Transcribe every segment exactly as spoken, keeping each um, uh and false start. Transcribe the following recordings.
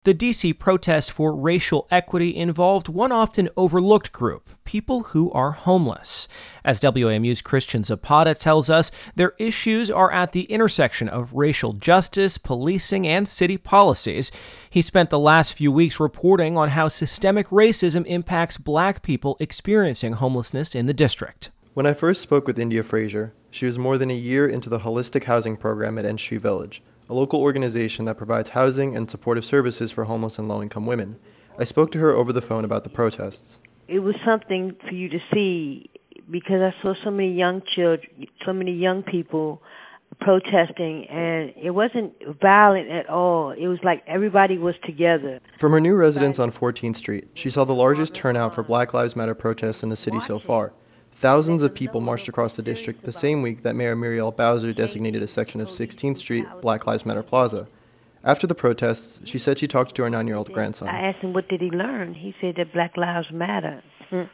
The D C protest for racial equity involved one often overlooked group, people who are homeless. As W A M U's Christian Zapata tells us, their issues are at the intersection of racial justice, policing, and city policies. He spent the last few weeks reporting on how systemic racism impacts Black people experiencing homelessness in the district. When I first spoke with India Frazier, she was more than a year into the holistic housing program at N Street Village, a local organization that provides housing and supportive services for homeless and low-income women. I spoke to her over the phone about the protests. It was something for you to see because I saw so many young children, so many young people protesting, and it wasn't violent at all. It was like everybody was together. From her new residence on fourteenth Street, she saw the largest turnout for Black Lives Matter protests in the city so far. Thousands of people marched across the district the same week that Mayor Muriel Bowser designated a section of sixteenth Street Black Lives Matter Plaza. After the protests, she said she talked to her nine-year-old grandson. I asked him what did he learn. He said that Black Lives Matter.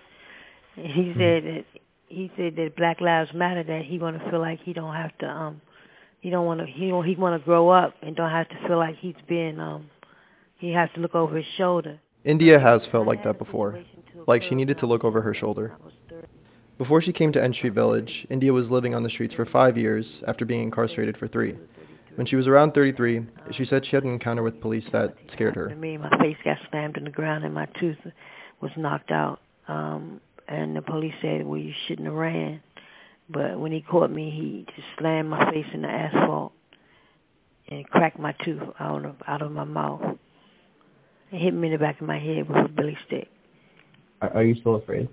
he said that he said that Black Lives Matter. That he want to feel like he don't have to um he don't want to he don't, he want to grow up and don't have to feel like he's been um he has to look over his shoulder. India has felt like that before, like she needed to look over her shoulder. Before she came to N Street Village, India was living on the streets for five years after being incarcerated for three. When she was around thirty-three, she said she had an encounter with police that scared her. Me, my face got slammed in the ground and my tooth was knocked out. Um, and the police said, well, you shouldn't have ran. But when he caught me, he just slammed my face in the asphalt and cracked my tooth out of, out of my mouth. And hit me in the back of my head with a billy stick. Are, are you still afraid?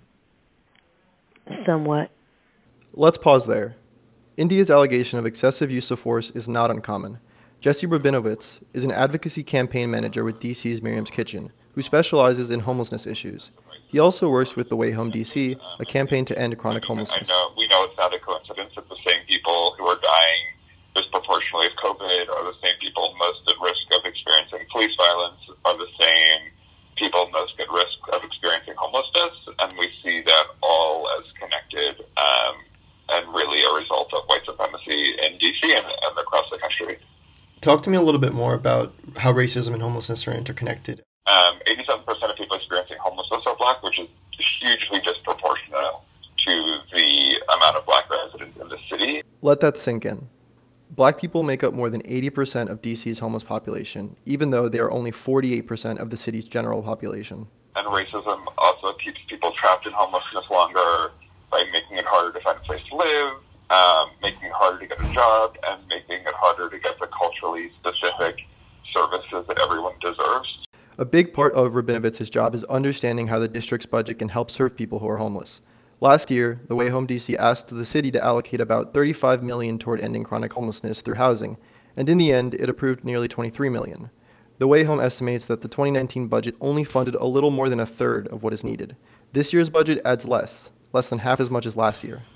Somewhat. Let's pause there. India's allegation of excessive use of force is not uncommon. Jesse Rabinowitz is an advocacy campaign manager with D C's Miriam's Kitchen, who specializes in homelessness issues. He also works with The Way Home D C, a campaign to end chronic homelessness. I know, we know it's not a coincidence that the same people who are dying disproportionately of COVID are the same people most at risk of experiencing police violence, are the same people most at risk of experiencing homelessness, and we see that all as connected um, and really a result of white supremacy in D C and, and across the country. Talk to me a little bit more about how racism and homelessness are interconnected. Um, eighty-seven percent of people experiencing homelessness are Black, which is hugely disproportionate to the amount of Black residents in the city. Let that sink in. Black people make up more than eighty percent of D C's homeless population, even though they are only forty-eight percent of the city's general population. And racism also keeps people trapped in homelessness longer by making it harder to find a place to live, um, making it harder to get a job, and making it harder to get the culturally specific services that everyone deserves. A big part of Rabinowitz's job is understanding how the district's budget can help serve people who are homeless. Last year, The Way Home D C asked the city to allocate about thirty-five million dollars toward ending chronic homelessness through housing, and in the end, it approved nearly twenty-three million dollars. The Way Home estimates that the twenty nineteen budget only funded a little more than a third of what is needed. This year's budget adds less, less than half as much as last year.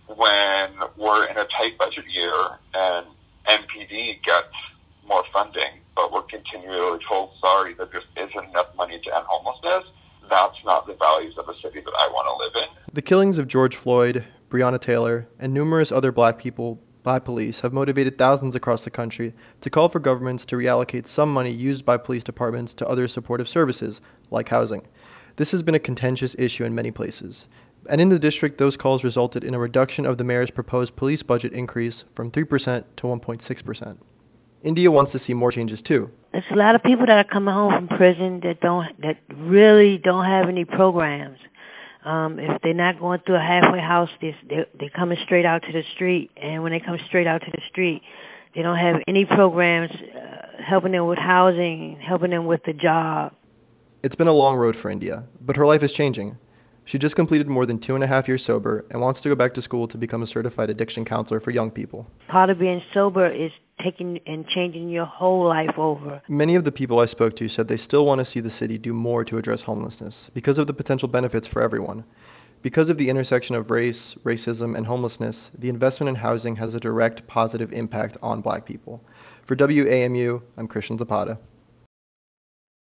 When we're in a tight budget year and N P D gets more funding, but we're continually told, sorry, that there isn't enough money to end homelessness, that's not the values of a city that I want to live in. The killings of George Floyd, Breonna Taylor, and numerous other Black people by police have motivated thousands across the country to call for governments to reallocate some money used by police departments to other supportive services, like housing. This has been a contentious issue in many places. And in the district, those calls resulted in a reduction of the mayor's proposed police budget increase from three percent to one point six percent. India wants to see more changes too. There's a lot of people that are coming home from prison that don't, that really don't have any programs. Um, if they're not going through a halfway house, they're, they're, they're coming straight out to the street. And when they come straight out to the street, they don't have any programs uh, helping them with housing, helping them with the job. It's been a long road for India, but her life is changing. She just completed more than two and a half years sober and wants to go back to school to become a certified addiction counselor for young people. Part of being sober is taking and changing your whole life over. Many of the people I spoke to said they still want to see the city do more to address homelessness because of the potential benefits for everyone. Because of the intersection of race, racism, and homelessness, the investment in housing has a direct positive impact on Black people. For W A M U, I'm Christian Zapata.